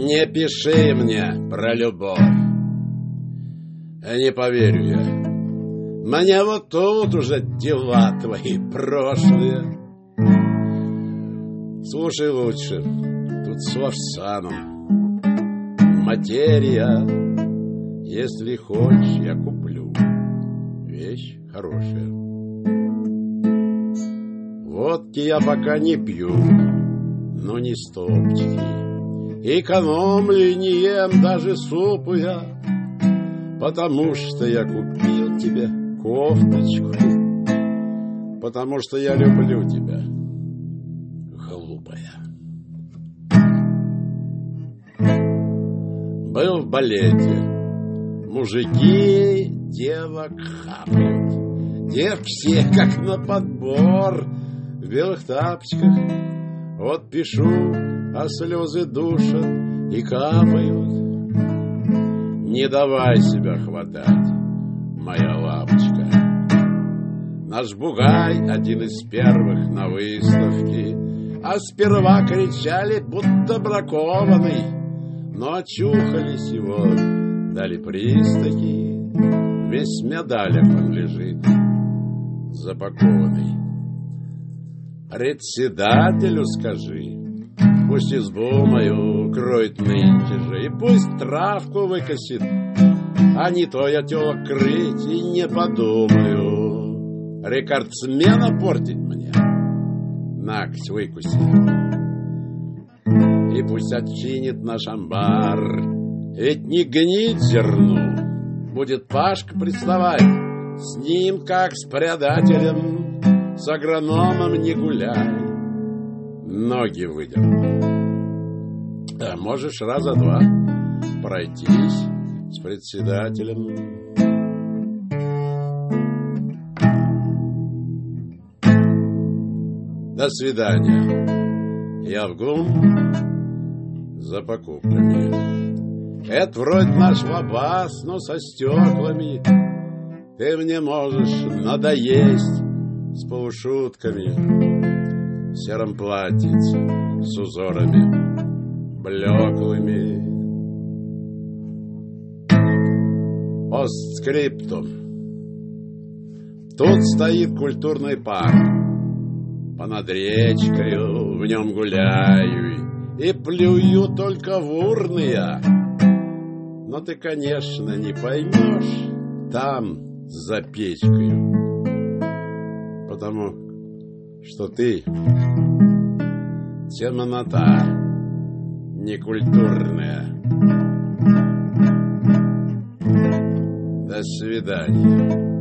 Не пиши мне про любовь, не поверю я. Мне вот тут уже дела твои прошлые. Слушай лучше, тут слово самым. Материя, если хочешь, я куплю. Вещь хорошая. Водки я пока не пью, но не стопчики. Экономлю, не ем даже супу я, потому что я купил тебе кофточку, потому что я люблю тебя, глупая. Был в балете. Мужики девок хапают. Девки все как на подбор, в белых тапочках. Вот пишу, а слезы душат и капают. Не давай себя хватать, моя лапочка. Наш бугай один из первых на выставке, а сперва кричали, будто бракованный, но очухались его, дали приз такие. Весь в медалях он лежит, запакованный. Председателю скажи, пусть избу мою кроет нынче же, и пусть травку выкосит, а не то я телок крыть и не подумаю. Рекордсмена портить мне, ноготь выкуси. И пусть отчинит наш амбар, ведь не гнить зерну, будет Пашка приставать, с ним как с предателем. С агрономом не гуляй, ноги выдерну. А можешь раза два пройтись с председателем. До свидания. Я в ГУМ за покупками. Это вроде наш лабаз, но со стеклами. Ты мне можешь надоесть с полушутками, в сером платьице с узорами блеклыми. Постскриптум. Тут стоит культурный парк, понад речкою в нем гуляю и плюю только в урны я. Но ты, конечно, не поймешь там за печкою, потому что ты темнота некультурная. До свидания.